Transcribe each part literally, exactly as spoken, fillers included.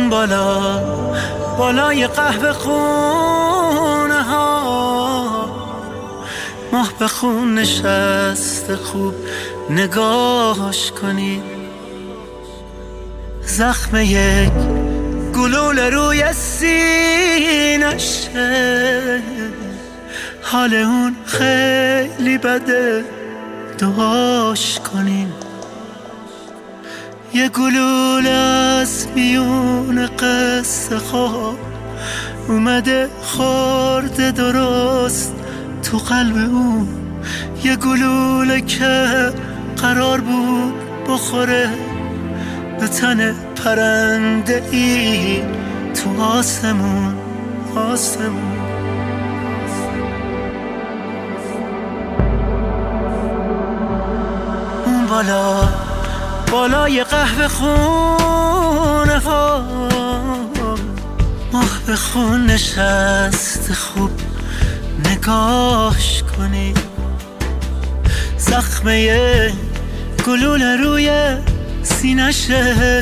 اون بالا بالای قهوه خونه ها ماه به خون نشسته، خوب نگاهش کنید. زخم یک گلوله روی سینشه، حال اون خیلی بده، دعاش کنین. یه گلوله از میون قصه خواب اومده خورده درست تو قلب اون. یه گلوله که قرار بود بخوره به تن پرنده ای تو آسمون آسمون. اون بالا بالای قهوه خونه ها ماه به خون نشسته، خوب نگاهش کنی. زخمه گلوله روی سینشه،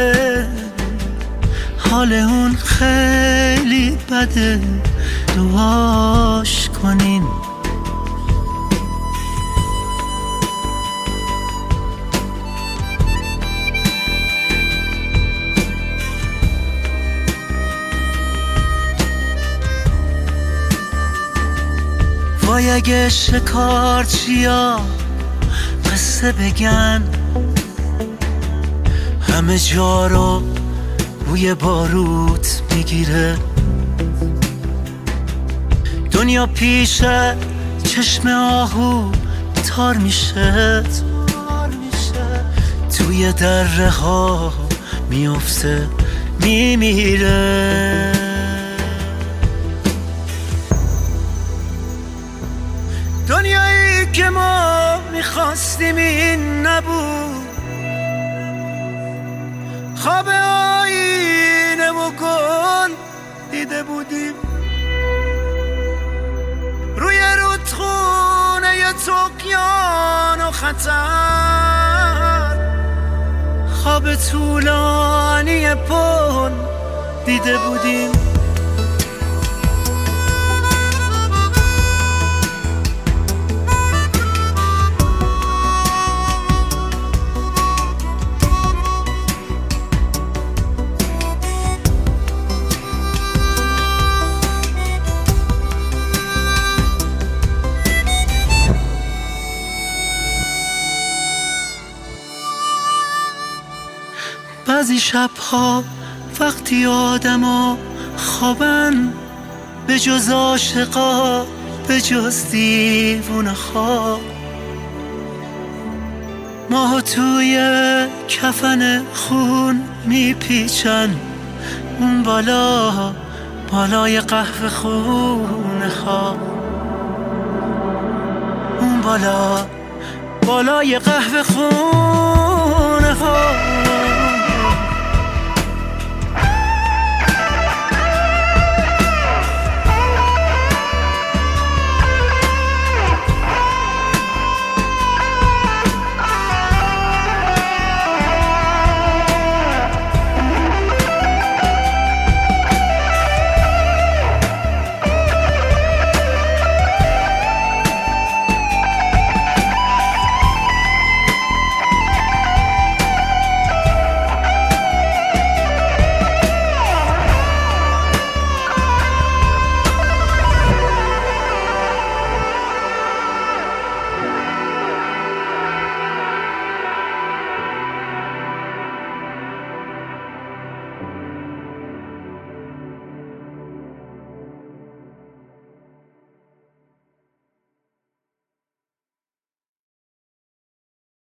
حال اون خیلی بده، دعاش کنین. وای اگه شکارچیا قصه بگن، همه جا رو بوی باروت میگیره. دنیا پیش چشم آهو تار میشه، توی دره ها میفته میمیره. دنیایی که ما میخواستیم این نبود، خواب آینه و گل دیده بودیم. روی رودخونه ی طغیان و خطر، خواب طولانی پل دیده بودیم. بعضی شبها وقتی آدما خوابن، به جز عاشقا به جز دیوونه خواب، ماهو توی کفن خون میپیچن. اون بالا بالای قهوه خونه ها، اون بالا بالای قهوه خونه ها